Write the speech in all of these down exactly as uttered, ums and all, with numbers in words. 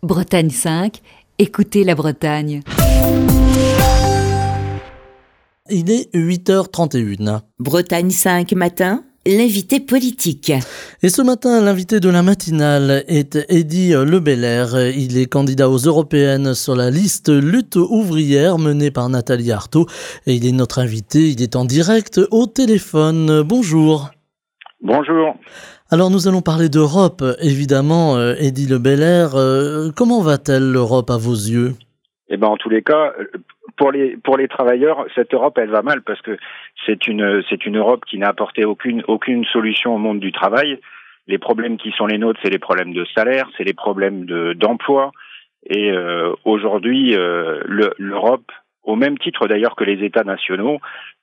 Bretagne cinq, écoutez la Bretagne. Il est huit heures trente et une. Bretagne cinq matin, l'invité politique. Et ce matin, l'invité de la matinale est Eddy Lebelair. Il est candidat aux européennes sur la liste Lutte ouvrière menée par Nathalie Arthaud. Et il est notre invité, il est en direct au téléphone. Bonjour. Bonjour. Alors nous allons parler d'Europe, évidemment, Eddy Lebelair. Euh, comment va-t-elle l'Europe à vos yeux ? Eh ben, en tous les cas, pour les pour les travailleurs, cette Europe, elle va mal parce que c'est une c'est une Europe qui n'a apporté aucune aucune solution au monde du travail. Les problèmes qui sont les nôtres, c'est les problèmes de salaire, c'est les problèmes de d'emploi. Et euh, aujourd'hui, euh, le, l'Europe, au même titre d'ailleurs que les États nationaux,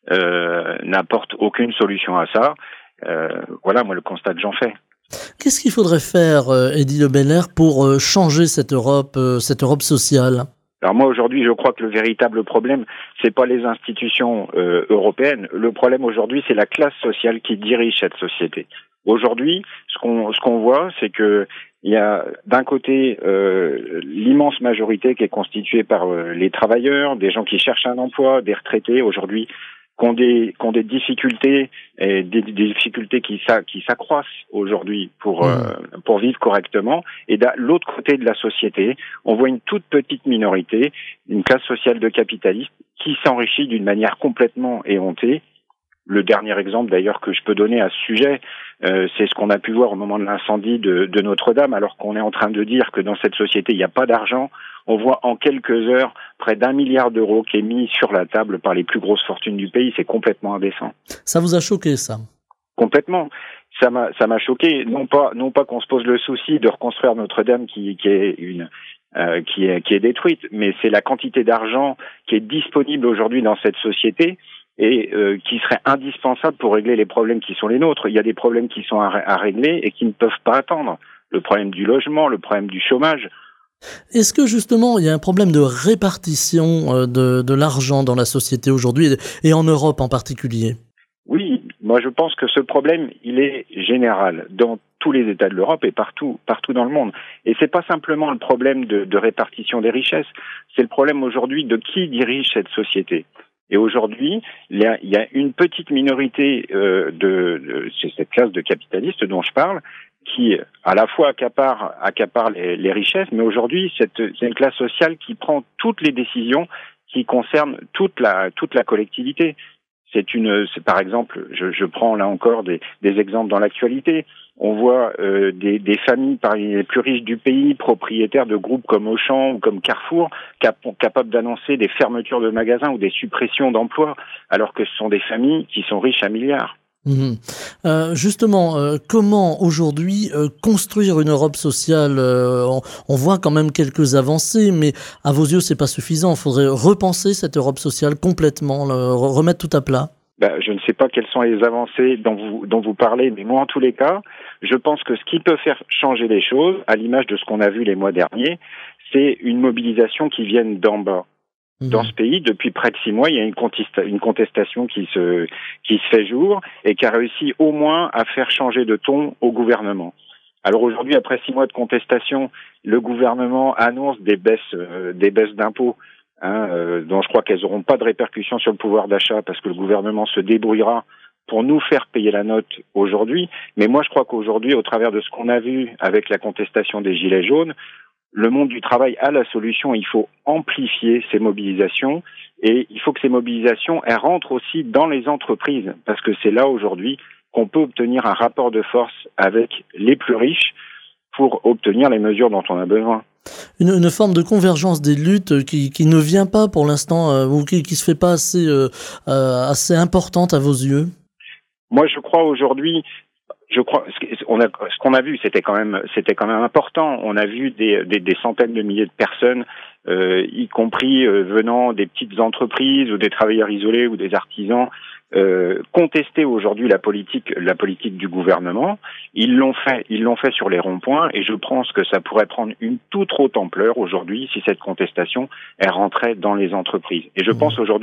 euh, n'apporte aucune solution à ça. Euh, voilà, moi, le constat que j'en fais. Qu'est-ce qu'il faudrait faire, Eddy Lebelair, pour changer cette Europe, cette Europe sociale ? Alors moi, aujourd'hui, je crois que le véritable problème, c'est pas les institutions euh, européennes. Le problème aujourd'hui, c'est la classe sociale qui dirige cette société. Aujourd'hui, ce qu'on ce qu'on voit, c'est que il y a d'un côté euh, l'immense majorité qui est constituée par euh, les travailleurs, des gens qui cherchent un emploi, des retraités aujourd'hui, qui ont des, qui ont des difficultés, et des, des difficultés qui, qui s'accroissent aujourd'hui pour, euh, pour vivre correctement. Et de l'autre côté de la société, on voit une toute petite minorité, une classe sociale de capitalistes qui s'enrichit d'une manière complètement éhontée. Le dernier exemple d'ailleurs que je peux donner à ce sujet, euh, c'est ce qu'on a pu voir au moment de l'incendie de, de Notre-Dame, alors qu'on est en train de dire que dans cette société il n'y a pas d'argent. On voit en quelques heures près d'un milliard d'euros qui est mis sur la table par les plus grosses fortunes du pays. C'est complètement indécent. Ça vous a choqué, ça ? Complètement. Ça m'a, ça m'a choqué. Non pas, non pas qu'on se pose le souci de reconstruire Notre-Dame qui, qui est une, euh, qui est, qui est détruite, mais c'est la quantité d'argent qui est disponible aujourd'hui dans cette société et euh, qui serait indispensable pour régler les problèmes qui sont les nôtres. Il y a des problèmes qui sont à, à régler et qui ne peuvent pas attendre. Le problème du logement, le problème du chômage. Est-ce que justement il y a un problème de répartition de, de l'argent dans la société aujourd'hui et en Europe en particulier ? Oui, moi je pense que ce problème il est général dans tous les États de l'Europe et partout partout dans le monde. Et c'est pas simplement le problème de, de répartition des richesses, c'est le problème aujourd'hui de qui dirige cette société. Et aujourd'hui, il y a, il y a une petite minorité euh, de, de c'est cette classe de capitalistes dont je parle, qui à la fois accapare, accapare les, les richesses, mais aujourd'hui c'est une classe sociale qui prend toutes les décisions qui concernent toute la toute la collectivité. C'est une, c'est par exemple, je, je prends là encore des, des exemples dans l'actualité. On voit euh, des, des familles parmi les plus riches du pays, propriétaires de groupes comme Auchan ou comme Carrefour, cap- capables d'annoncer des fermetures de magasins ou des suppressions d'emplois, alors que ce sont des familles qui sont riches à milliards. Mmh. Euh, justement, euh, comment aujourd'hui euh, construire une Europe sociale ? euh, on, on voit quand même quelques avancées, mais à vos yeux, c'est pas suffisant. Il faudrait repenser cette Europe sociale complètement, le, remettre tout à plat. Ben, je ne sais pas quelles sont les avancées dont vous, dont vous parlez, mais moi, en tous les cas, je pense que ce qui peut faire changer les choses, à l'image de ce qu'on a vu les mois derniers, c'est une mobilisation qui vienne d'en bas. Dans ce pays, depuis près de six mois, il y a une, contesta- une contestation qui se, qui se fait jour et qui a réussi au moins à faire changer de ton au gouvernement. Alors aujourd'hui, après six mois de contestation, le gouvernement annonce des baisses, euh, des baisses d'impôts, hein, euh, dont je crois qu'elles n'auront pas de répercussions sur le pouvoir d'achat parce que le gouvernement se débrouillera pour nous faire payer la note aujourd'hui. Mais moi, je crois qu'aujourd'hui, au travers de ce qu'on a vu avec la contestation des Gilets jaunes, le monde du travail a la solution. Il faut amplifier ces mobilisations et il faut que ces mobilisations elles rentrent aussi dans les entreprises parce que c'est là aujourd'hui qu'on peut obtenir un rapport de force avec les plus riches pour obtenir les mesures dont on a besoin. Une, une forme de convergence des luttes qui, qui ne vient pas pour l'instant euh, ou qui qui se fait pas assez euh, euh, assez importante à vos yeux. Moi, je crois aujourd'hui. Je crois, ce qu'on a, ce qu'on a vu, c'était quand même, c'était quand même important. On a vu des, des, des centaines de milliers de personnes, euh, y compris euh, venant des petites entreprises ou des travailleurs isolés ou des artisans, euh, contester aujourd'hui la politique, la politique du gouvernement. Ils l'ont fait, ils l'ont fait sur les ronds-points, et je pense que ça pourrait prendre une toute autre ampleur aujourd'hui si cette contestation elle rentrait dans les entreprises. Et je pense aujourd'hui,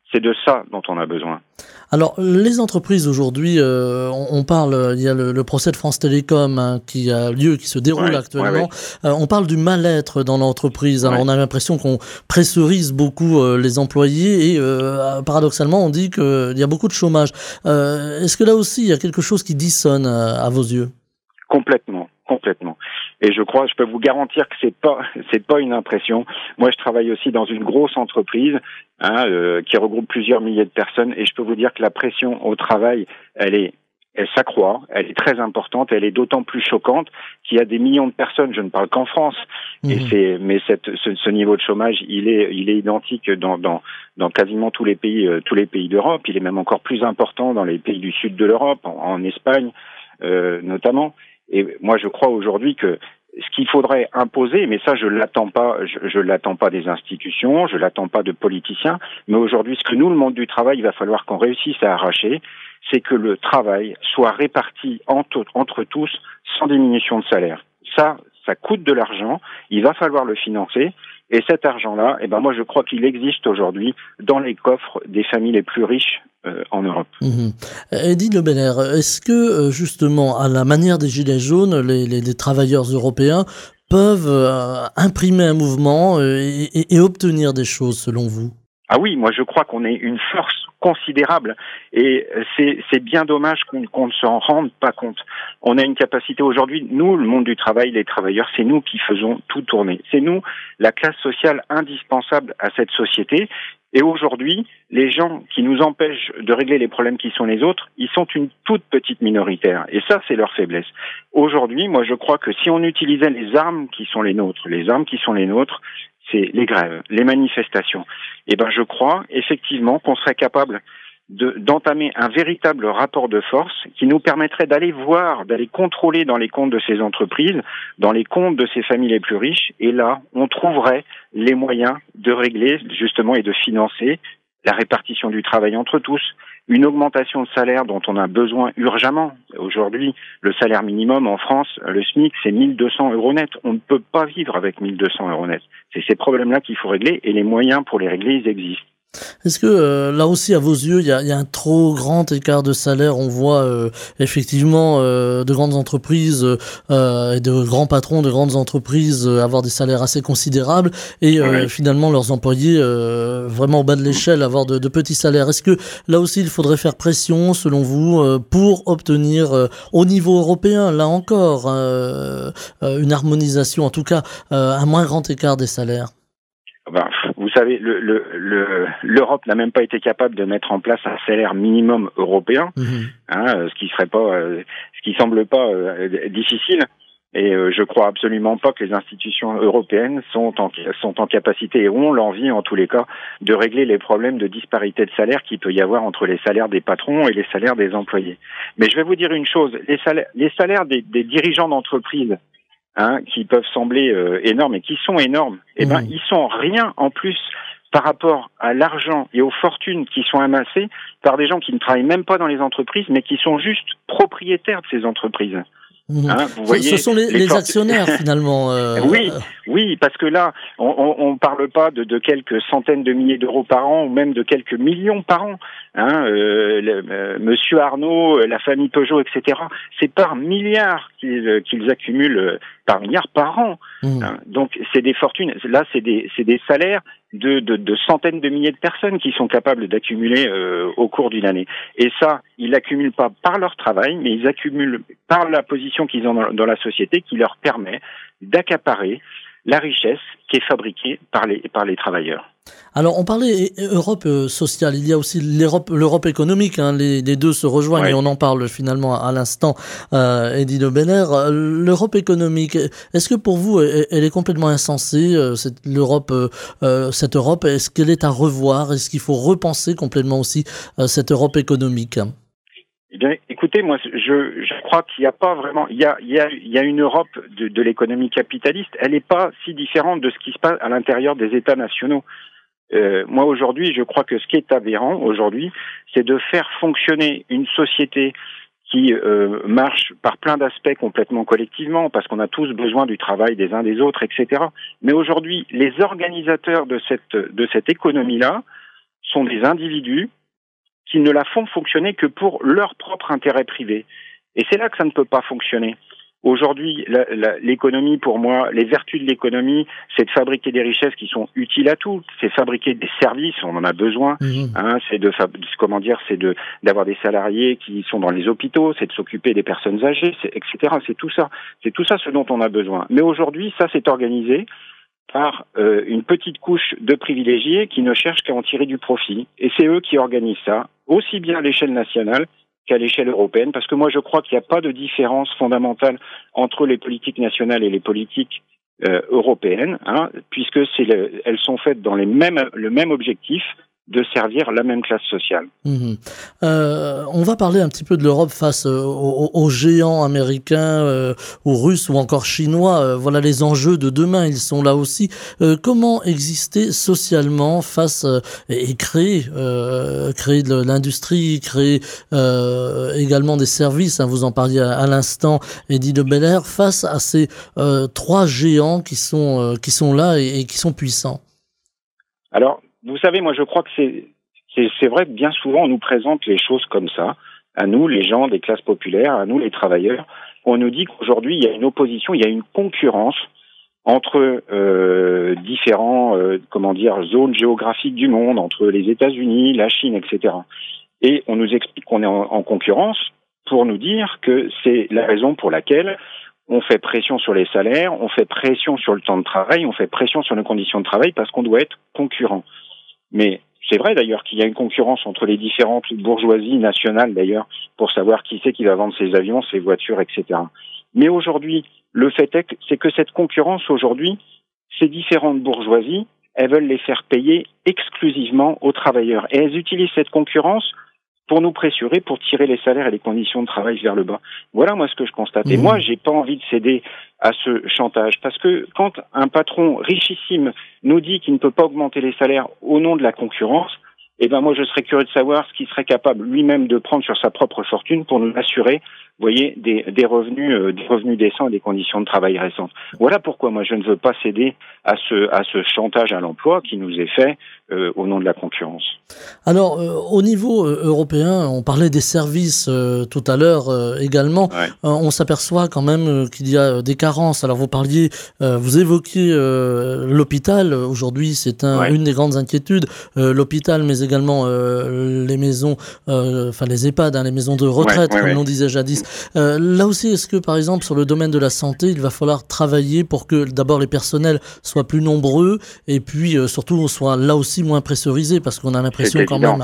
C'est de ça dont on a besoin. Alors, les entreprises aujourd'hui, euh, on, on parle, il y a le, le procès de France Télécom hein, qui a lieu, qui se déroule ouais, actuellement. Ouais, ouais. Euh, on parle du mal-être dans l'entreprise. Alors, ouais. on a l'impression qu'on pressurise beaucoup euh, les employés et euh, paradoxalement, on dit qu'il y a beaucoup de chômage. Euh, est-ce que là aussi, il y a quelque chose qui dissonne à, à vos yeux? Complètement. Complètement. Et je crois, je peux vous garantir que c'est pas, c'est pas une impression. Moi, je travaille aussi dans une grosse entreprise hein, euh, qui regroupe plusieurs milliers de personnes, et je peux vous dire que la pression au travail, elle est, elle s'accroît, elle est très importante. Elle est d'autant plus choquante qu'il y a des millions de personnes. Je ne parle qu'en France, mmh. et c'est, mais cette, ce, ce niveau de chômage, il est, il est identique dans, dans, dans quasiment tous les pays, euh, tous les pays d'Europe. Il est même encore plus important dans les pays du sud de l'Europe, en, en Espagne euh, notamment. Et moi, je crois aujourd'hui que ce qu'il faudrait imposer, mais ça, je l'attends pas, je, je l'attends pas des institutions, je l'attends pas de politiciens, mais aujourd'hui, ce que nous, le monde du travail, il va falloir qu'on réussisse à arracher, c'est que le travail soit réparti entre, entre tous sans diminution de salaire. Ça, ça coûte de l'argent, il va falloir le financer, et cet argent-là, eh ben moi, je crois qu'il existe aujourd'hui dans les coffres des familles les plus riches euh, en Europe. Mmh. Eddy Lebelère, est-ce que justement, à la manière des Gilets jaunes, les, les, les travailleurs européens peuvent euh, imprimer un mouvement et, et, et obtenir des choses, selon vous? Ah oui, moi je crois qu'on est une force considérable et c'est, c'est bien dommage qu'on, qu'on ne s'en rende pas compte. On a une capacité aujourd'hui, nous, le monde du travail, les travailleurs, c'est nous qui faisons tout tourner. C'est nous, la classe sociale indispensable à cette société. Et aujourd'hui, les gens qui nous empêchent de régler les problèmes qui sont les autres, ils sont une toute petite minoritaire. Et ça, c'est leur faiblesse. Aujourd'hui, moi je crois que si on utilisait les armes qui sont les nôtres, les armes qui sont les nôtres, c'est les grèves, les manifestations. Et ben, je crois effectivement qu'on serait capable de, d'entamer un véritable rapport de force qui nous permettrait d'aller voir, d'aller contrôler dans les comptes de ces entreprises, dans les comptes de ces familles les plus riches. Et là, on trouverait les moyens de régler justement et de financer la répartition du travail entre tous, une augmentation de salaire dont on a besoin urgemment. Aujourd'hui, le salaire minimum en France, le SMIC, c'est mille deux cents euros net. On ne peut pas vivre avec mille deux cents euros net. C'est ces problèmes-là qu'il faut régler et les moyens pour les régler, ils existent. Est-ce que euh, là aussi, à vos yeux, il y a, y a un trop grand écart de salaire? On voit euh, effectivement euh, de grandes entreprises euh, et de grands patrons de grandes entreprises euh, avoir des salaires assez considérables et euh, oui. finalement leurs employés euh, vraiment au bas de l'échelle avoir de, de petits salaires. Est-ce que là aussi, il faudrait faire pression, selon vous, euh, pour obtenir euh, au niveau européen, là encore, euh, euh, une harmonisation, en tout cas euh, un moins grand écart des salaires? Ben, vous savez, le, le, le, l'Europe n'a même pas été capable de mettre en place un salaire minimum européen, mmh. hein, ce qui serait pas, euh, ce qui semble pas euh, difficile. Et euh, je crois absolument pas que les institutions européennes sont en, sont en capacité et ont l'envie, en tous les cas, de régler les problèmes de disparité de salaire qu'il peut y avoir entre les salaires des patrons et les salaires des employés. Mais je vais vous dire une chose, les salaires, les salaires des, des dirigeants d'entreprise, Hein, qui peuvent sembler euh, énormes et qui sont énormes, eh ben mmh. ils sont rien en plus par rapport à l'argent et aux fortunes qui sont amassées par des gens qui ne travaillent même pas dans les entreprises, mais qui sont juste propriétaires de ces entreprises. Mmh. Hein, vous voyez, ce sont les, les, les actionnaires finalement. Euh... Oui, oui, parce que là, on ne parle pas de, de quelques centaines de milliers d'euros par an ou même de quelques millions par an. Hein, euh, le, euh, Monsieur Arnaud, la famille Peugeot, et cetera. C'est par milliards qu'ils, qu'ils accumulent, par milliards par an. Mmh. Hein, donc c'est des fortunes. Là, c'est des, c'est des salaires de, de, de centaines de milliers de personnes qui sont capables d'accumuler euh, au cours d'une année. Et ça, ils l'accumulent pas par leur travail, mais ils accumulent par la position qu'ils ont dans, dans la société, qui leur permet d'accaparer la richesse qui est fabriquée par les, par les travailleurs. Alors, on parlait Europe sociale, il y a aussi l'Europe, l'Europe économique, hein, les, les deux se rejoignent ouais. et on en parle finalement à, à l'instant, euh, Eddy Lebelère. L'Europe économique, est-ce que pour vous, elle est complètement insensée, cette, l'Europe, euh, cette Europe, est-ce qu'elle est à revoir? Est-ce qu'il faut repenser complètement aussi euh, cette Europe économique? Eh bien, écoutez, moi, je, je crois qu'il n'y a pas vraiment, il y a, il y a, il y a une Europe de, de l'économie capitaliste. Elle n'est pas si différente de ce qui se passe à l'intérieur des États nationaux. Euh, moi, aujourd'hui, je crois que ce qui est aberrant aujourd'hui, c'est de faire fonctionner une société qui euh, marche par plein d'aspects complètement collectivement, parce qu'on a tous besoin du travail des uns des autres, et cetera. Mais aujourd'hui, les organisateurs de cette de cette économie-là sont des individus qui ne la font fonctionner que pour leur propre intérêt privé. Et c'est là que ça ne peut pas fonctionner. Aujourd'hui, la, la, l'économie, pour moi, les vertus de l'économie, c'est de fabriquer des richesses qui sont utiles à tous. C'est fabriquer des services, on en a besoin. Mmh. Hein, c'est de, comment dire, c'est de d'avoir des salariés qui sont dans les hôpitaux, c'est de s'occuper des personnes âgées, c'est, et cetera. C'est tout ça, c'est tout ça ce dont on a besoin. Mais aujourd'hui, ça c'est organisé par euh, une petite couche de privilégiés qui ne cherchent qu'à en tirer du profit. Et c'est eux qui organisent ça, aussi bien à l'échelle nationale qu'à l'échelle européenne, parce que moi je crois qu'il n'y a pas de différence fondamentale entre les politiques nationales et les politiques euh, européennes, hein, puisque c'est le, elles sont faites dans les mêmes, le même objectif de servir la même classe sociale. Mmh. Euh, on va parler un petit peu de l'Europe face euh, aux, aux géants américains, euh, aux Russes ou encore chinois. Euh, voilà les enjeux de demain, ils sont là aussi. Euh, comment exister socialement face euh, et, et créer, euh, créer de l'industrie, créer euh, également des services, hein, vous en parliez à, à l'instant, Eddy de Belair, face à ces euh, trois géants qui sont, euh, qui sont là et, et qui sont puissants. Alors, vous savez, moi je crois que c'est, c'est c'est vrai que bien souvent on nous présente les choses comme ça, à nous les gens des classes populaires, à nous les travailleurs. On nous dit qu'aujourd'hui il y a une opposition, il y a une concurrence entre euh, différents euh, comment dire zones géographiques du monde, entre les États-Unis, la Chine, et cetera. Et on nous explique qu'on est en, en concurrence pour nous dire que c'est la raison pour laquelle on fait pression sur les salaires, on fait pression sur le temps de travail, on fait pression sur nos conditions de travail parce qu'on doit être concurrent. Mais c'est vrai d'ailleurs qu'il y a une concurrence entre les différentes bourgeoisies nationales d'ailleurs pour savoir qui c'est qui va vendre ses avions, ses voitures, et cetera. Mais aujourd'hui, le fait est que, c'est que cette concurrence aujourd'hui, ces différentes bourgeoisies, elles veulent les faire payer exclusivement aux travailleurs. Et elles utilisent cette concurrence pour nous pressurer, pour tirer les salaires et les conditions de travail vers le bas. Voilà moi ce que je constate. Et mmh. moi, j'ai pas envie de céder à ce chantage, parce que quand un patron richissime nous dit qu'il ne peut pas augmenter les salaires au nom de la concurrence, eh ben moi je serais curieux de savoir ce qu'il serait capable lui-même de prendre sur sa propre fortune pour nous assurer, vous voyez, des, des revenus, euh, des revenus décents et des conditions de travail récentes. Voilà pourquoi moi je ne veux pas céder à ce à ce chantage à l'emploi qui nous est fait euh, au nom de la concurrence. Alors euh, au niveau euh, européen, on parlait des services euh, tout à l'heure euh, également. Ouais. Euh, on s'aperçoit quand même euh, qu'il y a des carences. Alors vous parliez, euh, vous évoquiez euh, l'hôpital. Aujourd'hui, c'est un, ouais. une des grandes inquiétudes. Euh, l'hôpital, mais également euh, les maisons, euh, enfin les EHPAD, hein, les maisons de retraite, ouais, ouais, comme ouais. l'on disait jadis. Euh, là aussi, est-ce que par exemple sur le domaine de la santé, il va falloir travailler pour que d'abord les personnels soient plus nombreux et puis euh, surtout on soit là aussi moins pressurisés, parce qu'on a l'impression quand même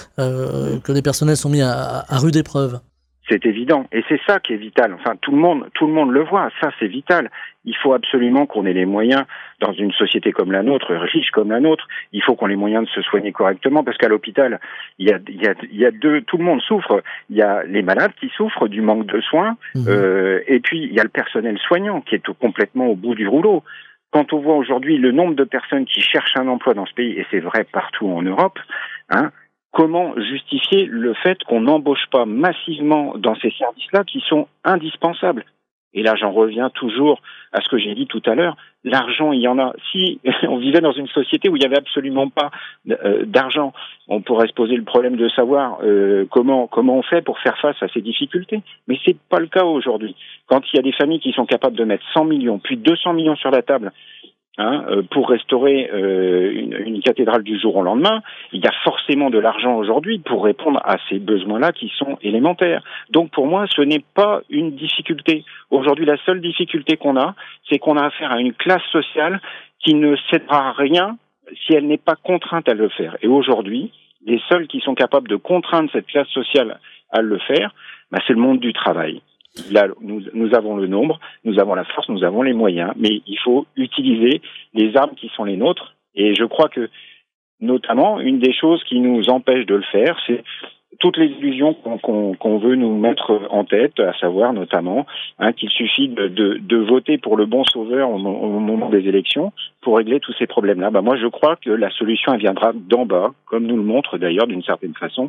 euh, que les personnels sont mis à, à rude épreuve. C'est évident, et c'est ça qui est vital. Enfin, tout le monde, tout le monde le voit. Ça, c'est vital. Il faut absolument qu'on ait les moyens, dans une société comme la nôtre, riche comme la nôtre, il faut qu'on ait les moyens de se soigner correctement, parce qu'à l'hôpital, il y a, il y a, il y a deux, tout le monde souffre. Il y a les malades qui souffrent du manque de soins, mmh. euh, et puis il y a le personnel soignant qui est complètement au bout du rouleau. Quand on voit aujourd'hui le nombre de personnes qui cherchent un emploi dans ce pays, et c'est vrai partout en Europe, hein, comment justifier le fait qu'on n'embauche pas massivement dans ces services-là qui sont indispensables? Et là, j'en reviens toujours à ce que j'ai dit tout à l'heure. L'argent, il y en a. Si on vivait dans une société où il n'y avait absolument pas euh, d'argent, on pourrait se poser le problème de savoir euh, comment comment on fait pour faire face à ces difficultés. Mais c'est pas le cas aujourd'hui. Quand il y a des familles qui sont capables de mettre cent millions, puis deux cents millions sur la table, Hein, euh, pour restaurer euh, une, une cathédrale du jour au lendemain, il y a forcément de l'argent aujourd'hui pour répondre à ces besoins-là qui sont élémentaires. Donc pour moi, ce n'est pas une difficulté. Aujourd'hui, la seule difficulté qu'on a, c'est qu'on a affaire à une classe sociale qui ne cédera à rien si elle n'est pas contrainte à le faire. Et aujourd'hui, les seuls qui sont capables de contraindre cette classe sociale à le faire, bah, c'est le monde du travail. Là, nous, nous avons le nombre, nous avons la force, nous avons les moyens, mais il faut utiliser les armes qui sont les nôtres. Et je crois que, notamment, une des choses qui nous empêche de le faire, c'est toutes les illusions qu'on, qu'on, qu'on veut nous mettre en tête, à savoir notamment hein, qu'il suffit de, de, de voter pour le bon sauveur au, au moment des élections pour régler tous ces problèmes-là. Bah, moi, je crois que la solution elle viendra d'en bas, comme nous le montre d'ailleurs d'une certaine façon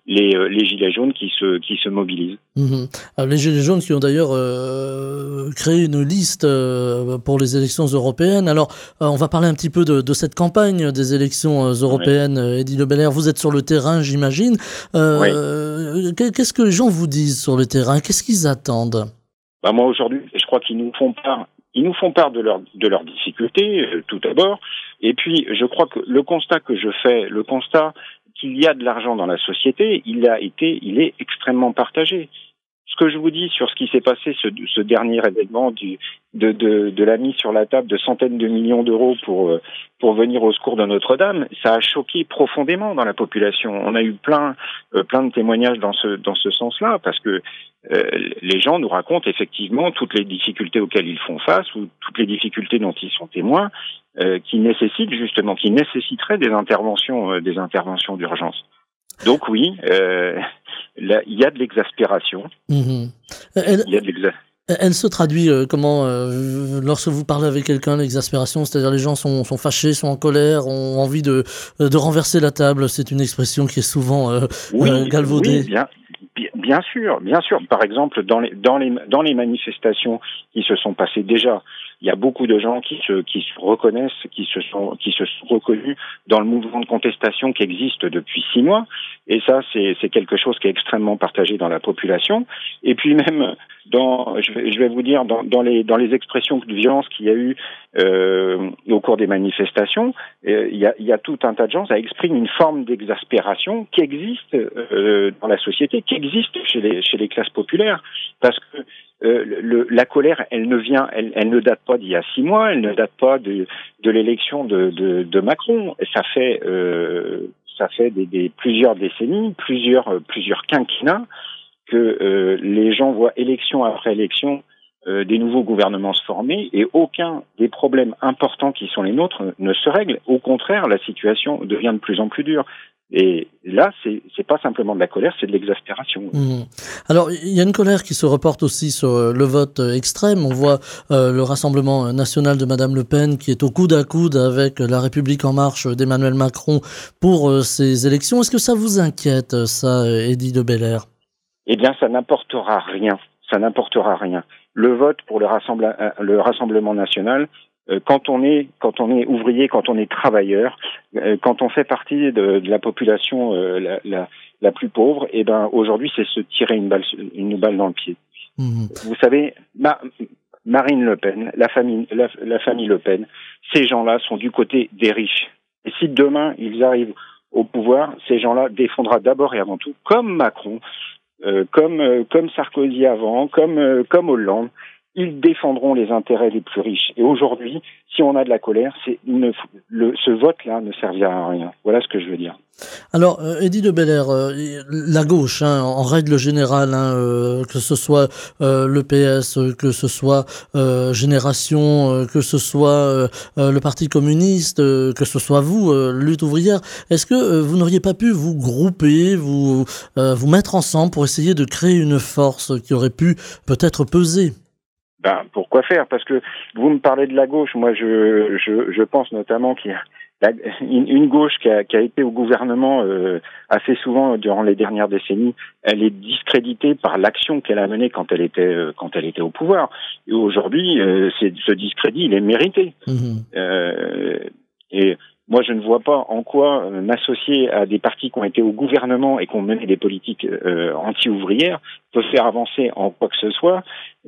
les, euh, les gilets jaunes qui se, qui se mobilisent. Mmh. Alors, les Gilets jaunes qui ont d'ailleurs euh, créé une liste euh, pour les élections européennes. Alors, euh, on va parler un petit peu de, de cette campagne des élections euh, européennes. Oui. Eddy Lebelair, vous êtes sur le terrain, j'imagine. Euh, oui. Qu'est-ce que les gens vous disent sur le terrain? Qu'est-ce qu'ils attendent? Bah moi, aujourd'hui, je crois qu'ils nous font part, ils nous font part de, leur, de leurs difficultés, euh, tout d'abord. Et puis, je crois que le constat que je fais, le constat qu'il y a de l'argent dans la société, il a été, il est extrêmement partagé. Ce que je vous dis sur ce qui s'est passé, ce, ce dernier événement du, de, de, de la mise sur la table de centaines de millions d'euros pour, pour venir au secours de Notre-Dame, ça a choqué profondément dans la population. On a eu plein, euh, plein de témoignages dans ce, dans ce sens-là, parce que euh, les gens nous racontent effectivement toutes les difficultés auxquelles ils font face ou toutes les difficultés dont ils sont témoins, euh, qui nécessitent justement, qui nécessiteraient des interventions, euh, des interventions d'urgence. Donc oui, euh, là, il y a de l'exaspération. Mmh. Elle, il y a de l'exaspération. Elle se traduit euh, comment euh, lorsque vous parlez avec quelqu'un, l'exaspération, c'est-à-dire les gens sont, sont fâchés, sont en colère, ont envie de, de renverser la table. C'est une expression qui est souvent euh, oui, euh, galvaudée. Oui, bien, bien sûr, bien sûr. Par exemple, dans les, dans les, dans les manifestations qui se sont passées déjà, il y a beaucoup de gens qui se, qui se reconnaissent, qui se sont, qui se sont reconnus dans le mouvement de contestation qui existe depuis six mois. Et ça, c'est, c'est quelque chose qui est extrêmement partagé dans la population. Et puis même, dans, je vais, je vais vous dire, dans, dans les, dans les expressions de violence qu'il y a eu euh, au cours des manifestations, euh, il y a, il y a tout un tas de gens, ça exprime une forme d'exaspération qui existe euh, dans la société, qui existe chez les, chez les classes populaires, parce que Euh, le, la colère, elle ne vient, elle, elle ne date pas d'il y a six mois, elle ne date pas de, de l'élection de, de, de Macron. Ça fait, euh, ça fait des, des plusieurs décennies, plusieurs, plusieurs quinquennats que euh, les gens voient élection après élection euh, des nouveaux gouvernements se former et aucun des problèmes importants qui sont les nôtres ne se règle. Au contraire, la situation devient de plus en plus dure. Et là, c'est, c'est pas simplement de la colère, c'est de l'exaspération. Mmh. Alors, il y a une colère qui se reporte aussi sur le vote extrême. On voit euh, le Rassemblement national de Madame Le Pen qui est au coude à coude avec La République en marche d'Emmanuel Macron pour euh, ces élections. Est-ce que ça vous inquiète, ça, Eddy Lebelair? Eh bien, ça n'apportera rien. Ça n'apportera rien. Le vote pour le, rassembla- le Rassemblement national, Quand on est quand on est ouvrier, quand on est travailleur, quand on fait partie de, de la population euh, la, la, la plus pauvre, et ben aujourd'hui c'est se tirer une balle une balle dans le pied. Mmh. Vous savez, Ma, Marine Le Pen, la famille la, la famille Le Pen, ces gens-là sont du côté des riches. Et si demain ils arrivent au pouvoir, ces gens-là défendra d'abord et avant tout, comme Macron, euh, comme euh, comme Sarkozy avant, comme euh, comme Hollande. Ils défendront les intérêts les plus riches. Et aujourd'hui, si on a de la colère, c'est une, le, ce vote-là ne servira à rien. Voilà ce que je veux dire. Alors, euh, Eddy Lebelair, euh, la gauche, hein, en règle générale, hein, euh, que ce soit euh, le P S, que ce soit euh, Génération, euh, que ce soit euh, euh, le Parti communiste, euh, que ce soit vous, euh, Lutte ouvrière, est-ce que euh, vous n'auriez pas pu vous grouper, vous euh, vous mettre ensemble pour essayer de créer une force qui aurait pu peut-être peser? Ben, pourquoi faire? Parce que vous me parlez de la gauche. Moi, je, je, je pense notamment qu'il y a la, une, une gauche qui a, qui a été au gouvernement euh, assez souvent durant les dernières décennies. Elle est discréditée par l'action qu'elle a menée quand elle était euh, quand elle était au pouvoir. Et aujourd'hui, euh, c'est, ce discrédit, il est mérité. Mmh. Euh, et moi, je ne vois pas en quoi euh, m'associer à des partis qui ont été au gouvernement et qui ont mené des politiques euh, anti-ouvrières peut faire avancer en quoi que ce soit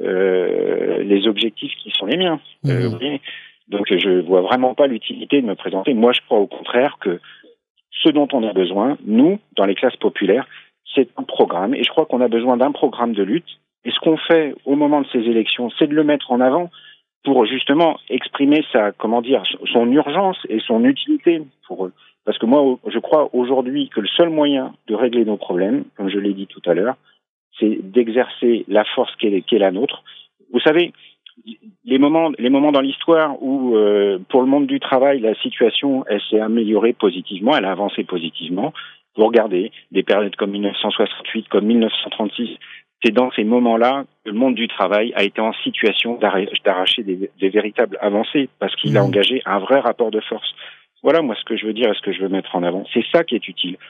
euh, les objectifs qui sont les miens. Mmh. Euh, oui. Donc, je vois vraiment pas l'utilité de me présenter. Moi, je crois au contraire que ce dont on a besoin, nous, dans les classes populaires, c'est un programme. Et je crois qu'on a besoin d'un programme de lutte. Et ce qu'on fait au moment de ces élections, c'est de le mettre en avant pour justement exprimer sa, comment dire, son urgence et son utilité pour eux. Parce que moi, je crois aujourd'hui que le seul moyen de régler nos problèmes, comme je l'ai dit tout à l'heure, c'est d'exercer la force qui est, qui est la nôtre. Vous savez, les moments, les moments dans l'histoire où, euh, pour le monde du travail, la situation, elle s'est améliorée positivement, elle a avancé positivement. Vous regardez des périodes comme mille neuf cent soixante-huit, comme mille neuf cent trente-six, c'est dans ces moments-là que le monde du travail a été en situation d'arracher des, des véritables avancées parce qu'il mmh. a engagé un vrai rapport de force. Voilà, moi, ce que je veux dire et ce que je veux mettre en avant. C'est ça qui est utile.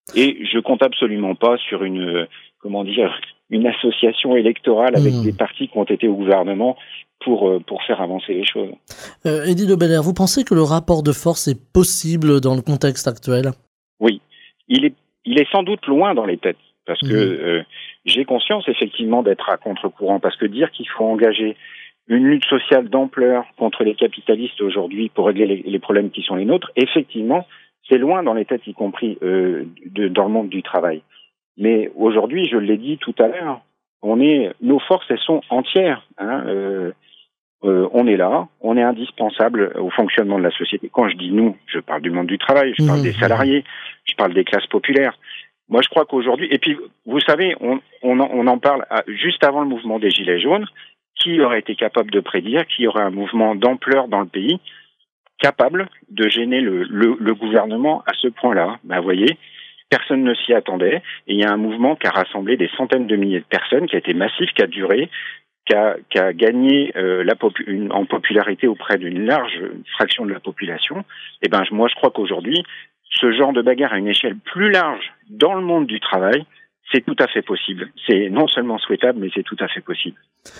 Et je compte absolument pas sur une, comment dire, une association électorale avec mmh. des partis qui ont été au gouvernement pour pour faire avancer les choses. Euh, Eddy de Beleer, vous pensez que le rapport de force est possible dans le contexte actuel ? Oui, il est il est sans doute loin dans les têtes, parce mmh. que euh, j'ai conscience effectivement d'être à contre-courant, parce que dire qu'il faut engager une lutte sociale d'ampleur contre les capitalistes aujourd'hui pour régler les, les problèmes qui sont les nôtres, effectivement, c'est loin dans les têtes, y compris euh, de, dans le monde du travail. Mais aujourd'hui, je l'ai dit tout à l'heure, on est, nos forces, elles sont entières. Hein, euh, euh, on est là, on est indispensable au fonctionnement de la société. Quand je dis nous, je parle du monde du travail, je parle mmh. des salariés, je parle des classes populaires. Moi, je crois qu'aujourd'hui, et puis, vous savez, on, on, en, on en parle à, juste avant le mouvement des Gilets jaunes. Qui aurait été capable de prédire qu'il y aurait un mouvement d'ampleur dans le pays capable de gêner le, le, le gouvernement à ce point-là? Ben, vous voyez, personne ne s'y attendait. Et il y a un mouvement qui a rassemblé des centaines de milliers de personnes, qui a été massif, qui a duré, qui a, qui a gagné euh, la popu- une, en popularité auprès d'une large fraction de la population. Et ben, moi, je crois qu'aujourd'hui, ce genre de bagarre à une échelle plus large dans le monde du travail, c'est tout à fait possible. C'est non seulement souhaitable, mais c'est tout à fait possible.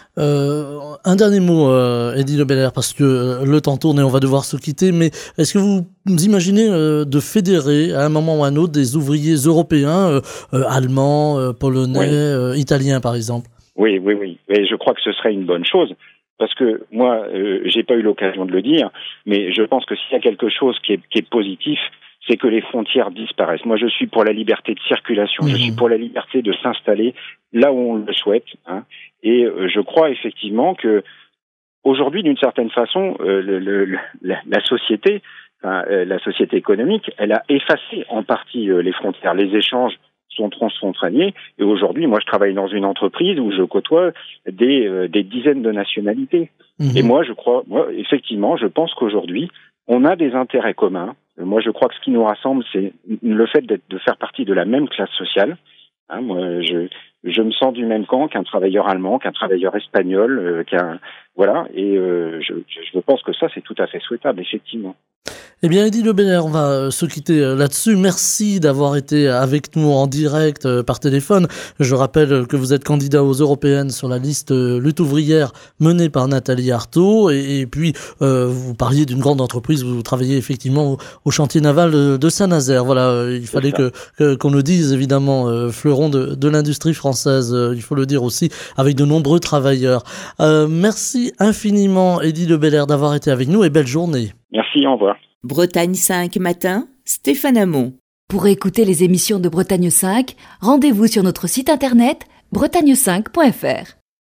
Euh, un dernier mot, euh, Eddy de Beleer, parce que euh, le temps tourne et on va devoir se quitter, mais est-ce que vous imaginez euh, de fédérer à un moment ou à un autre des ouvriers européens, euh, euh, allemands, euh, polonais, oui. euh, italiens par exemple? Oui, oui, oui. Et je crois que ce serait une bonne chose. Parce que moi, euh, j'ai pas eu l'occasion de le dire, mais je pense que s'il y a quelque chose qui est, qui est positif, c'est que les frontières disparaissent. Moi, je suis pour la liberté de circulation, mmh. je suis pour la liberté de s'installer là où on le souhaite. Hein. Et euh, je crois effectivement que aujourd'hui, d'une certaine façon, euh, le, le, la, la société, enfin, euh, la société économique, elle a effacé en partie euh, les frontières. Les échanges sont transfrontaliers. Et aujourd'hui, moi, je travaille dans une entreprise où je côtoie des, euh, des dizaines de nationalités. Mmh. Et moi, je crois, moi, effectivement, je pense qu'aujourd'hui, on a des intérêts communs. Moi, je crois que ce qui nous rassemble, c'est le fait d'être, de faire partie de la même classe sociale. Hein, moi, je, je me sens du même camp qu'un travailleur allemand, qu'un travailleur espagnol, euh, qu'un voilà. Et euh, je, je pense que ça, c'est tout à fait souhaitable, effectivement. Eh bien, Eddy de Beleer, on va se quitter là-dessus. Merci d'avoir été avec nous en direct par téléphone. Je rappelle que vous êtes candidat aux européennes sur la liste lutte ouvrière menée par Nathalie Arthaud. Et, et puis, euh, vous parliez d'une grande entreprise. Vous travaillez effectivement au, au chantier naval de Saint-Nazaire. Voilà, il fallait que, que qu'on le dise, évidemment, euh, fleuron de, de l'industrie française. Euh, il faut le dire aussi, avec de nombreux travailleurs. Euh, merci infiniment, Eddy de Beleer, d'avoir été avec nous et belle journée. Merci, au revoir. Bretagne cinq matin, Stéphane Hamon. Pour écouter les émissions de Bretagne cinq, rendez-vous sur notre site internet bretagne cinq point f r.